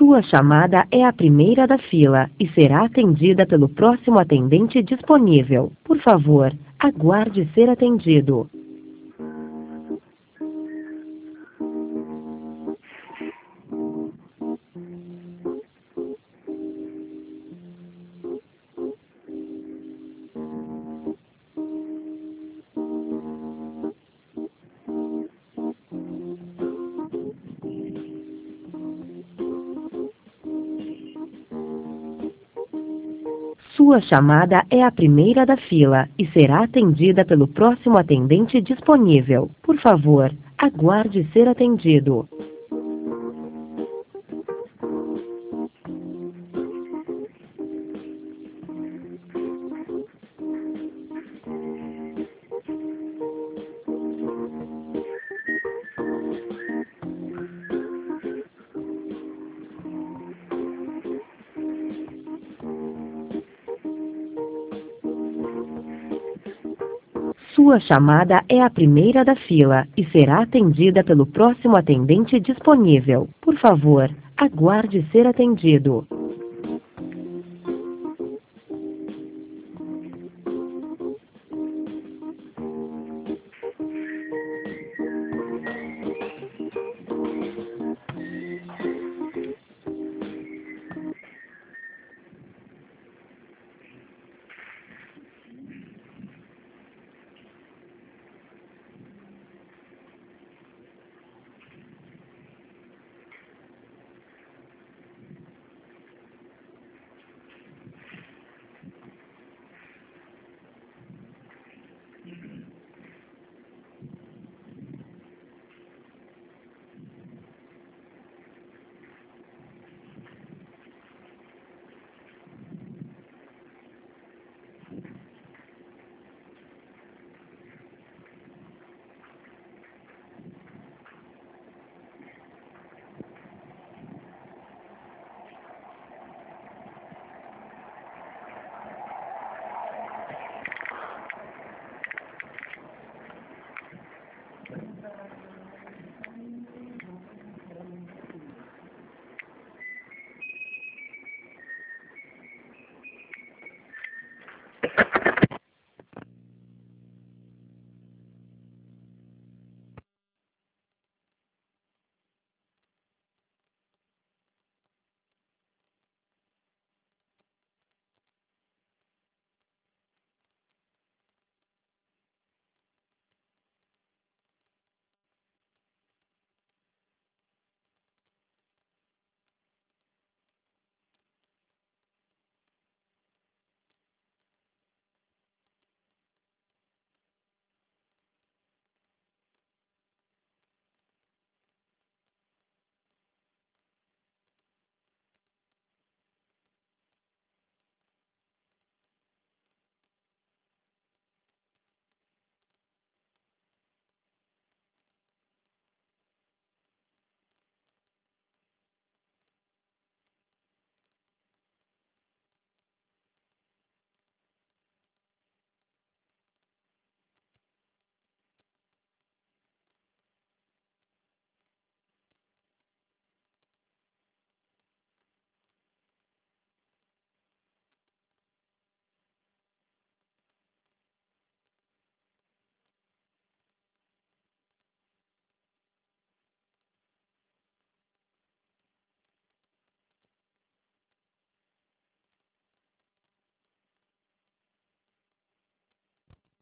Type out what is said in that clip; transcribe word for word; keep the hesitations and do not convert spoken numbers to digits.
Sua chamada é a primeira da fila e será atendida pelo próximo atendente disponível. Por favor, aguarde ser atendido. Sua chamada é a primeira da fila e será atendida pelo próximo atendente disponível. Por favor, aguarde ser atendido. Sua chamada é a primeira da fila e será atendida pelo próximo atendente disponível. Por favor, aguarde ser atendido.